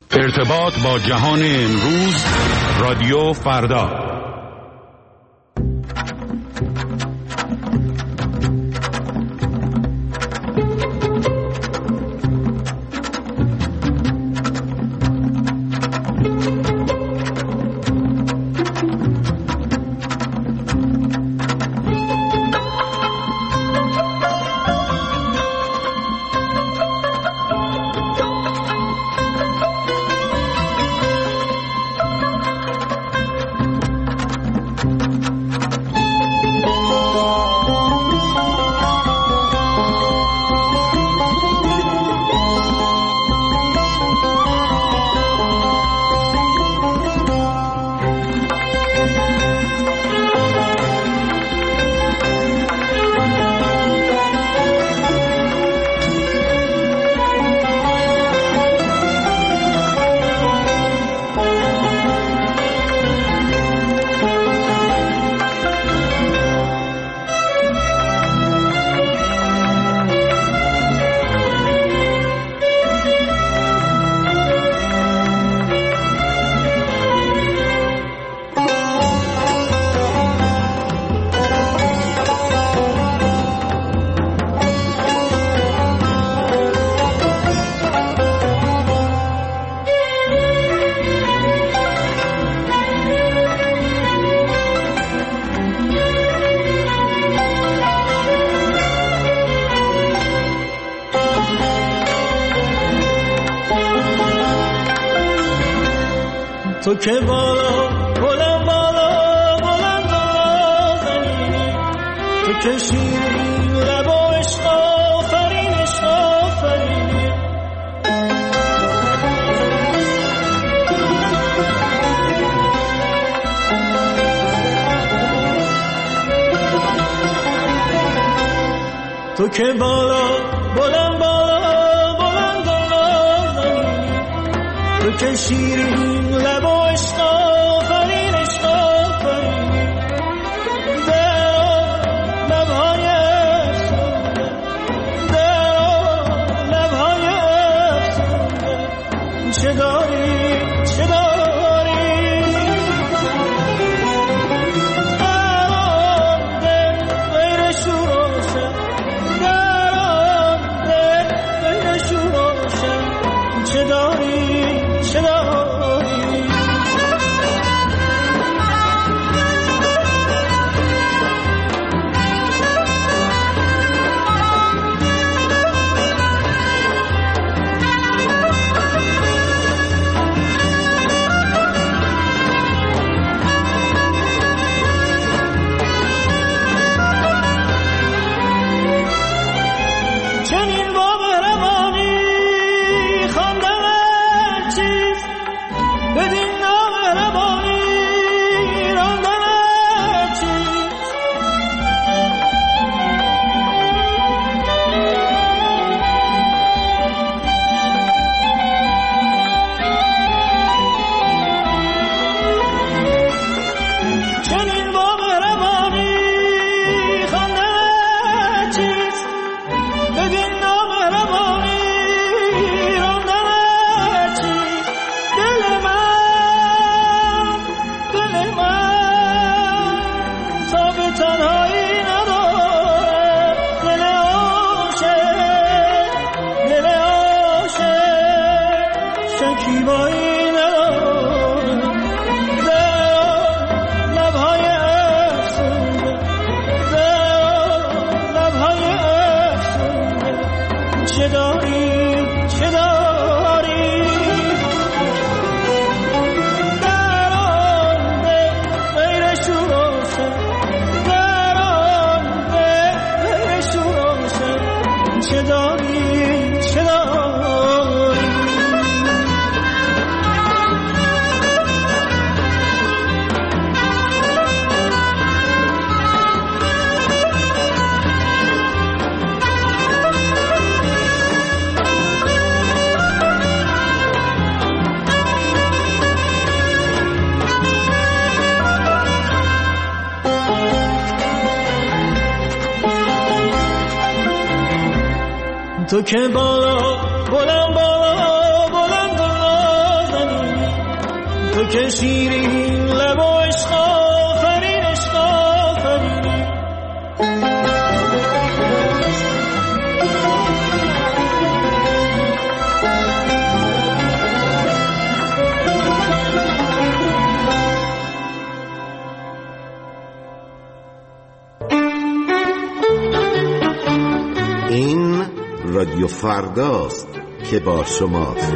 ارتباط با جهان امروز، رادیو فردا. تو که بالا بلند بالا بلند آزنی، تو که شیرین لب و عشق آفرین عشق آفرین، تو که بالا بلند بالا بلند آزنی، تو که شیرین لب و عشق آفرین عشق آفرین، در لبهای افسونده، در لبهای افسونده، چه داری چه داری، در آن دل غیر شور و شر، در آن دل غیر شور و شر، چه داری چه داری. تو که بالا بلند بالا بلند که شیرین لب و عشق آفرین عشق آفرینی. این رادیو فرداست که با شماست.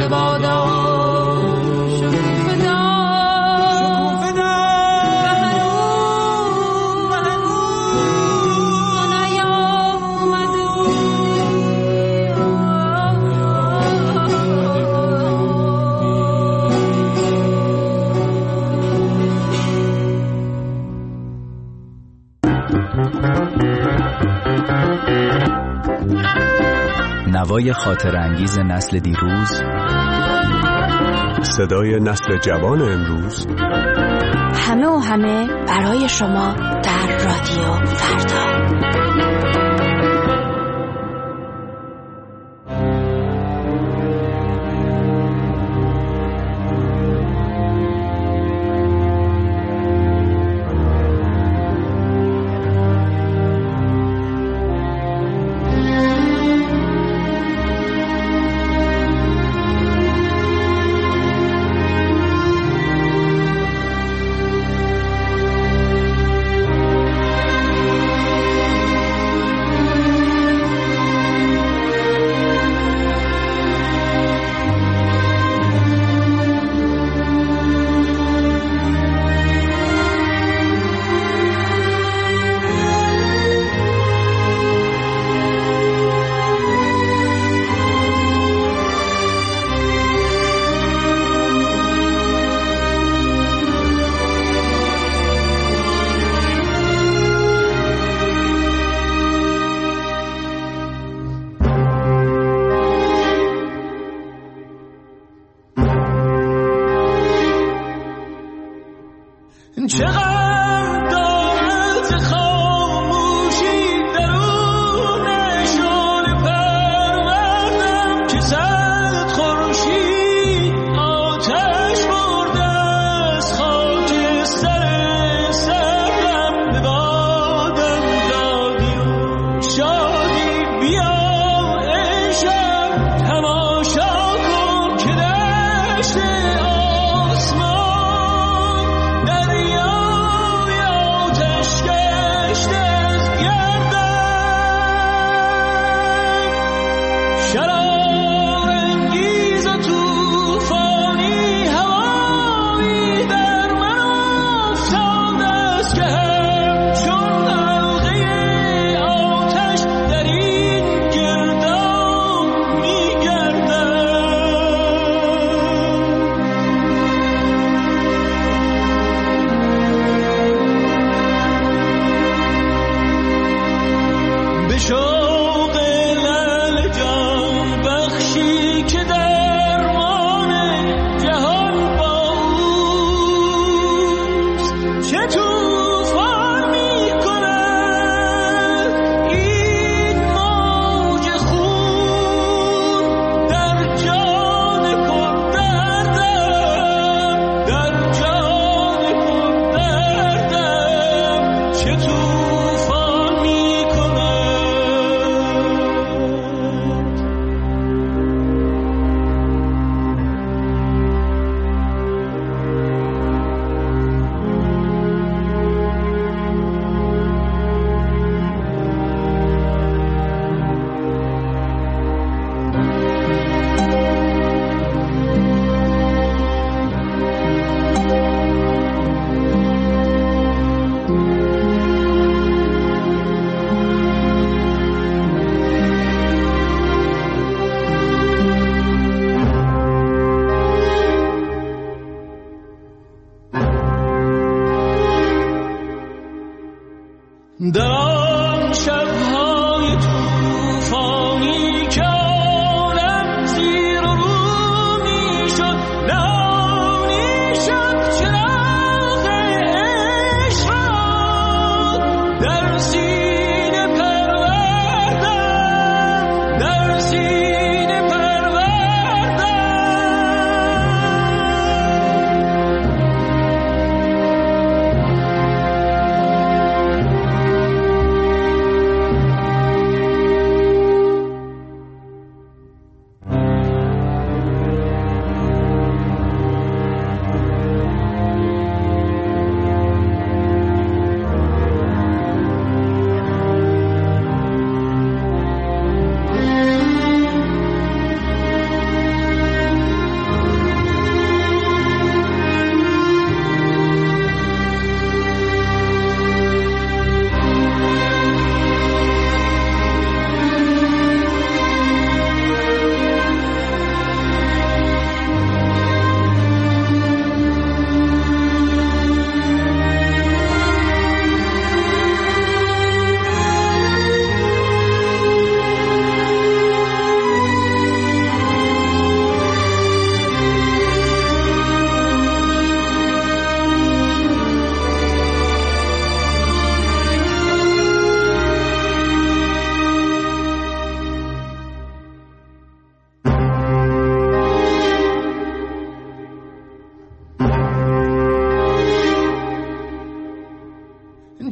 مبادا نوای خاطر انگیز نسل دیروز، صدای نسل جوان امروز، همه و همه برای شما در رادیو فردا. چقدر دارد خاموشی درونشون پروردم که صد خورشید آتش برده از خاک سر سرم به بادم دادی و شادی بیا ای شب تماشا کن که دشت آسمان دریا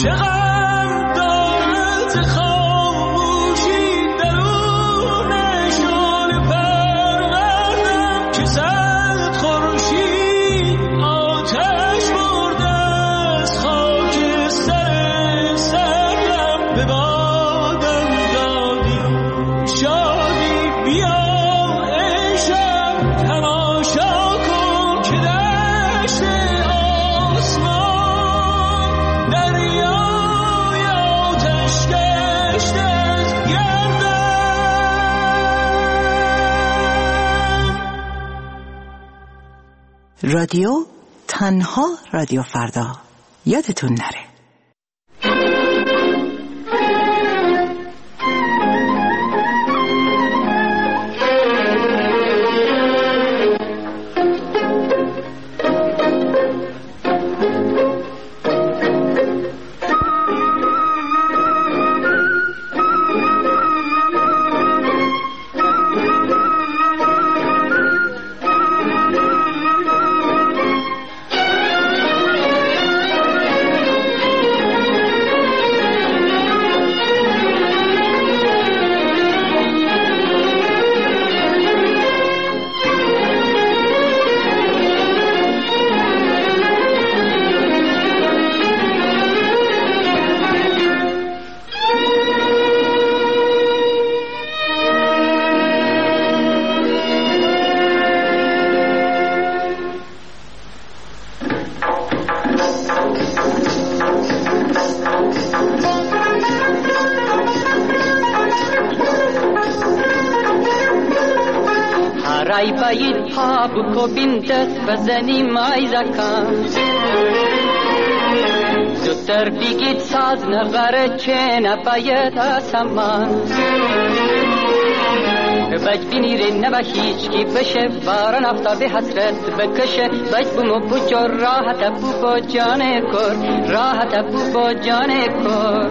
چقدر دارد خاموشی درون شعله پروردم که صد خورشید آتش برده از خاک سر سرم به بادم دادی شادی بیا ای شب تماشا کن که دشت آسمان دریای آتش گشته از گردم. رادیو تنها رادیو فردا، یادتون نره. رای باید پا بکوبیم دست بزنیم ایزکان زودتر بگید ساز نغره چه نباید آسمان بج بینیره نبا هیچ کی بشه باران آفتاب حسرت بکشه بج بومو بجور راحت بو با جان کر راحت بو با جان کر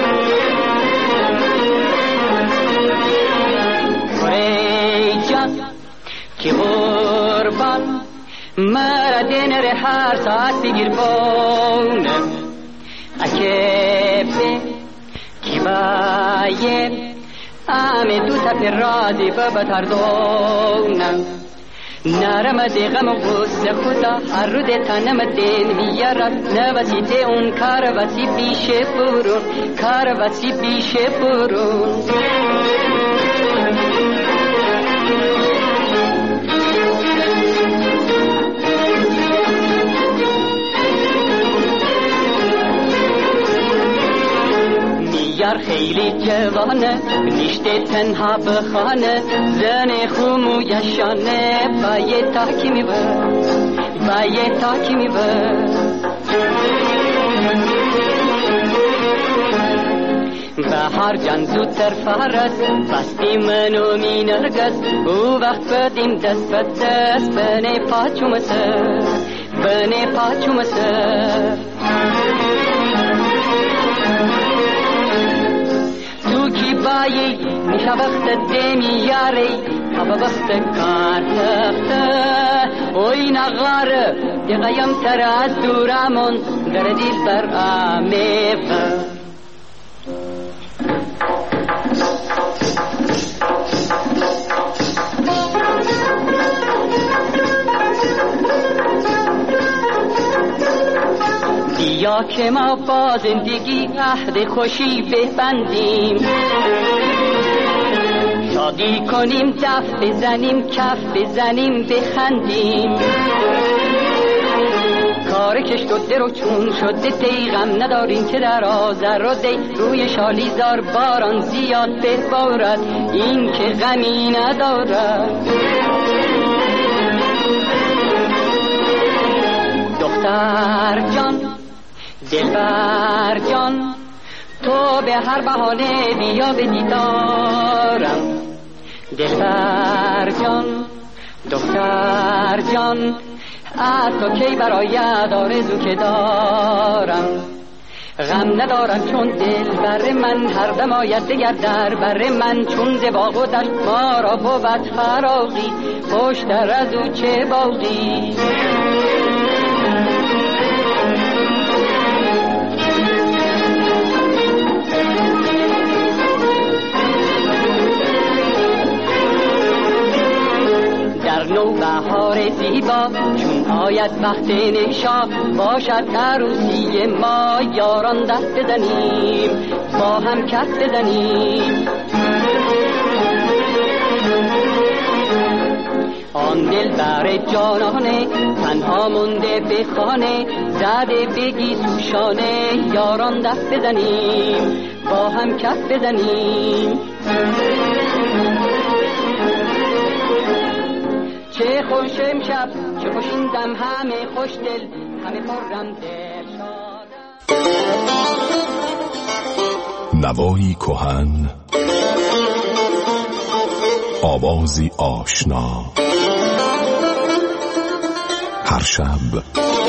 ای جان که قربان مرا دنر هر ساعت بگیر بونه اکه کی باید آمه دو تپ رازی ببتر دونم نرم دیغم غصه خدا هر رو ده تنم دین میارد نوسیده اون کار وسی بیشه برون کار وسی بیشه برون یار خیلی جوانه نیشته تنها بخانه زن خومو یشانه باید تاکی میبر باید تاکی میبر بهار جان زودتر فرست بستی منو می نرگز او وقت بدیم دست به دست بنه پاچوم سر بنه پاچوم سر کی بایی میشه وقت دمی یاری هوا وقت کار تخته اوی نغاره دیگایم تر از دورمون در دیل بر آمیفه بیا که ما با زندگی عهد خوشی ببندیم شادی کنیم دف بزنیم کف بزنیم بخندیم کار کشت و در و چون شده دیغم نداریم که در آذر و دی روی شالیزار باران زیاد ببارد این که غمی ندارد دختر جان دلبر جان تو به هر بهانه بیا به دیدارم دلبر جان دختر جان از تو کی برای آرزو که دارم غم ندارم چون دل بر من هر دم آید دگر در بر من چون ز باغ و دشت ما را بود فراغی خوشتر از او چه باغی نوبهار زیبا چون آید وقت نشا باشد عروسی ما یاران دست بزنیم با هم کف بزنیم آن دل بر جانانه تنها مونده به خانه زده بگی سوشانه یاران دست بزنیم با هم کف بزنیم چه خوش امشب چه خوش این دم همه خوش دل همه خرم دل شادم نوایی کهن آوازی آشنا هر شب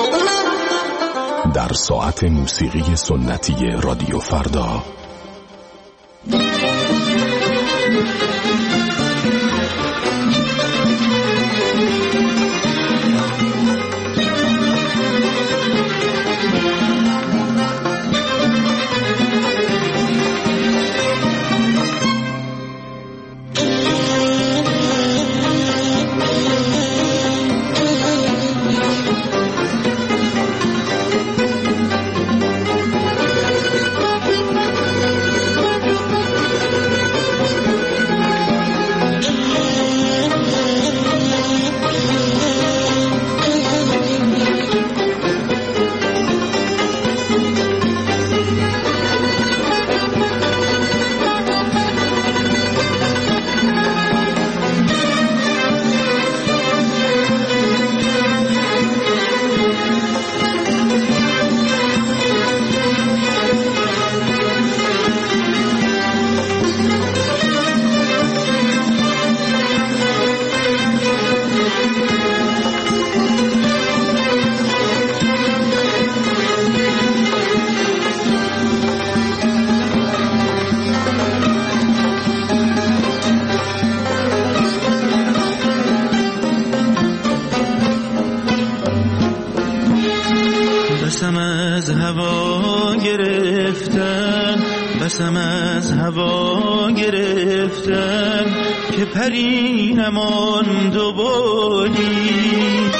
در ساعت موسیقی سنتی رادیو فردا بسم از هوا گرفتن که پری نماند و بادی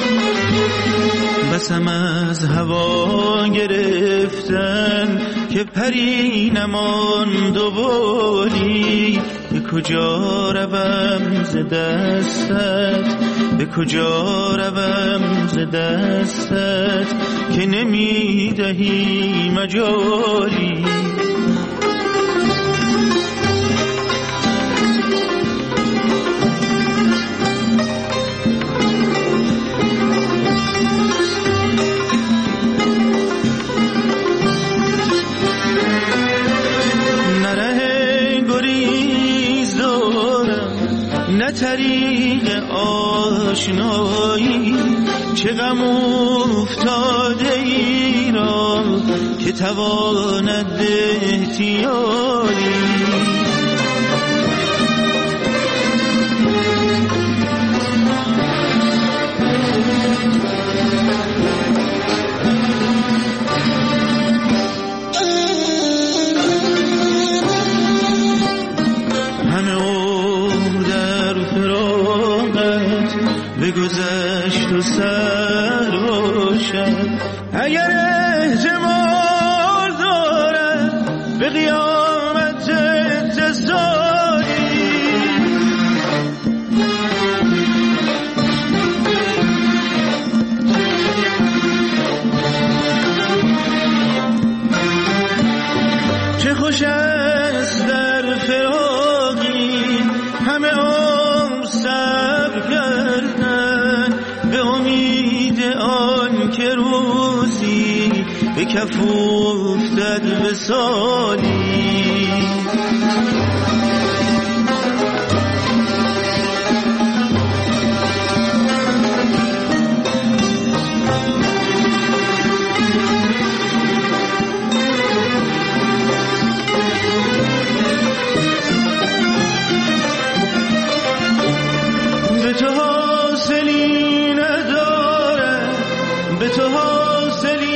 بسم از هوا گرفتن که پری نماند و بادی به کجا روم ز دستت به کجا روم ز دستت که نمیدهی مجالی نه طریق آشنایی چه غم افتاده ای را که تواند احتیالی بگذشت و سر روشن اگر احتمال دارد به قیامت اتصالی چه خوش است در فراقی همه عمر صبر کردن به امید آن که روزی به کف افتد وصالی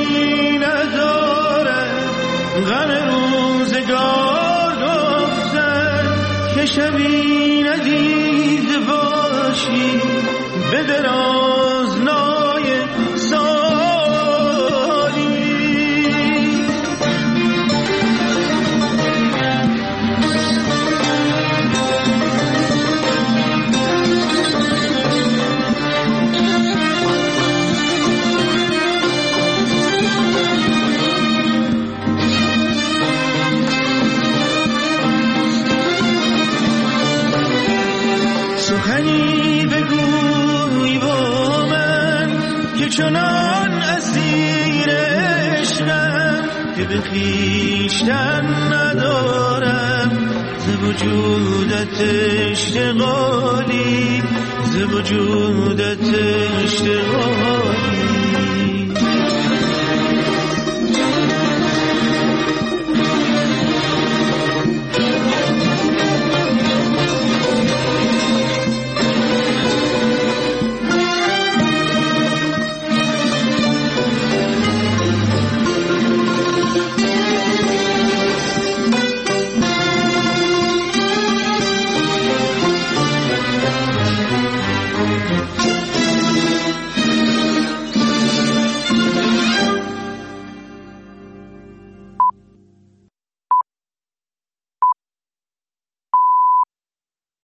غم روزگار گفتن شبی ندیده باشی به درازنای سالی. سخنی بگوی با من که چنان اسیر عشقم که به خویشتن ندارم ز وجودت اشتغالی، ز وجودت اشتغالی.